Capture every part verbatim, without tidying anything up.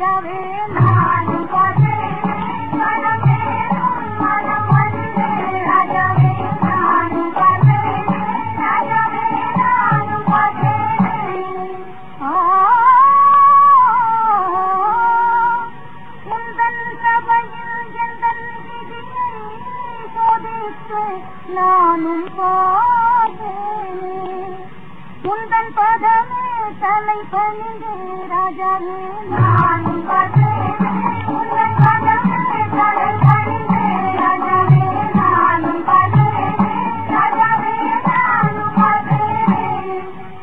ராஜாவே நானும் பார்த்தேன் மனமேலும் மனம் வந்தே ராஜாவே நானும் பார்த்தேன் ராஜாவே நானும் பார்த்தேன் உந்தன் சபையில் எந்தன் விதியை சோதித்து நானும் பார்த்தேன் உந்தன் பதமே தலை பணிந்தே ராஜாவே நானும் பார்த்தேன் உந்தன் பதமே தலை பணிந்தே ராஜாவே நானும் பார்த்தேன் ராஜாவே நானும் பார்த்தேன்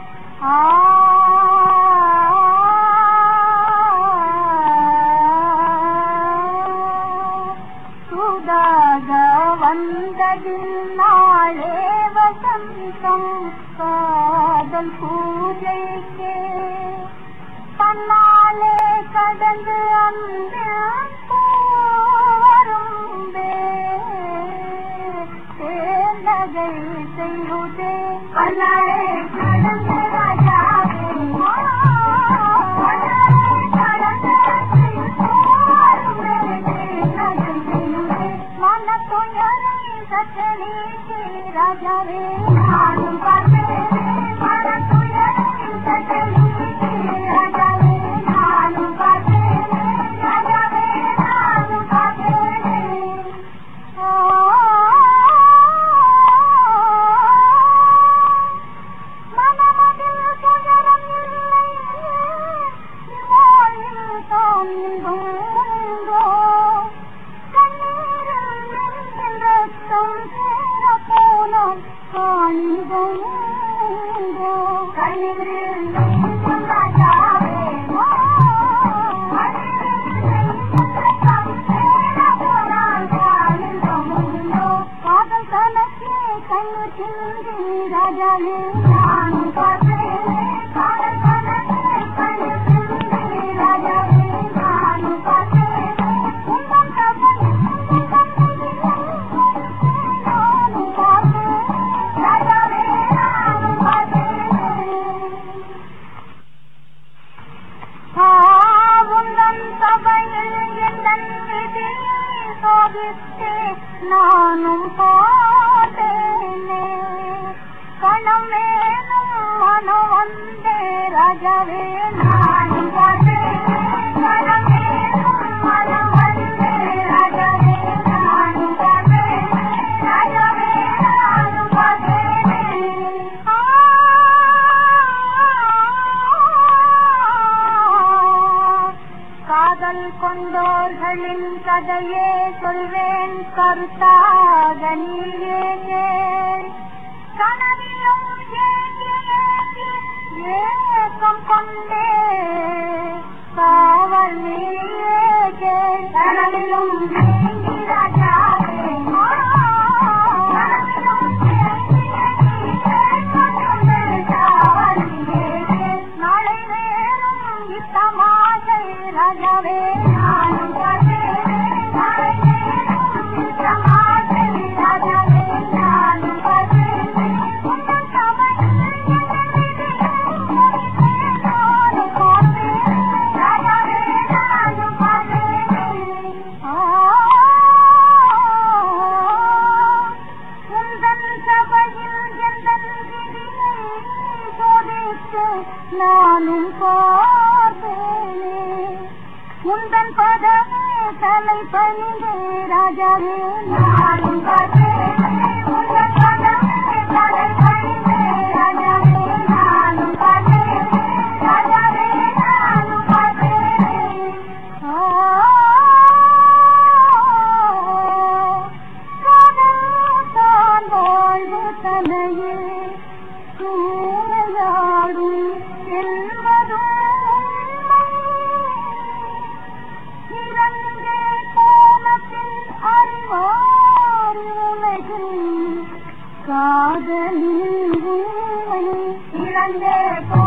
சுதாக வந்தது நாளே வசந்தம் காதல் பூஜைக்கே தன்னாலே கடந்து அந்த போரும்பே தேர்ந்தகை செய்யுதே தன்னாலே கடந்து ராஜாவே மனத்துயரை சற்றே ராஜாவே நானும் பார்த்தேன் மனத்துயரை சற்றே ராஜாவே நானும் பார்த்தேன் ராஜாவே நானும் பார்த்தேன் மனமதில் சுகரம் இல்லை வாழ்வில் தான் இன்போ கண்ணீரில் நெஞ்சில் ரத்தம் சேர போனோம் காண்போ கண்ணீரில் நெஞ்சில் ராஜாவே காதல் கணக்கே கண்ணு சிந்தி ராஜாவே நானும் பார்த்தேன் காதல் கணக்கே கண்ணு சிந்தி ராஜாவே நானும் பார்த்தேன் உந்தன் சபையில் நானும் பார்த்தேன் ராஜாவே நானும் பார்த்தேன் உந்தன் சபையில் எந்தன் விதியை சோதித்தே நானும் பார்த்தேனே கணமேலும் மனம் வந்தே ராஜாவே நானும் பார்த்தேன் கணமேலும் மனம் வந்தே ராஜாவே நானும் பார்த்தேன் ராஜாவே நானும் பார்த்தேன் காதல் கொண்டோர்களின் கதையே சொல்வேன் கருத்தாக நீயே கேள் கனவிலும் ஏங்கி ஏங்கி ஏக்கம் கொண்டே காவல் நீயே கேள் கனவிலும் ஏங்கி ராஜாவே கனவிலும் ஏங்கி ஏங்கி ஏக்கம் கொண்டே காவல் நீயே கேள் நாளை வேறும் இத்தமாகை ராஜாவே நானும் பார்த்தேன் நாளை வேறும் இத்தமாகை ராஜாவே நானும் பார்த்தேன் உந்தன் சபையில் எந்தன் விதியை சோதித்தே நானும் பார்த்தேன் ராஜாவே நானும் பார்த்தேன் உந்தன் சபையில் எந்தன் விதியை சோதித்து நானும் பார்த்தேனே உந்தன் பதமே தலை பணிந்தே ராஜாவே நானும் பார்த்தேன் உந்தன் பதமே தலை பணிந்தே ராஜாவே நானும் பார்த்தேன் ராஜாவே நானும் பார்த்தேன் காதல் தான் வாழ்வு தனையே சூறையாடும் என்பதும் இறந்தே போனத்தின் அறிவார் உலகில் காதலின் உண்மை இறந்தே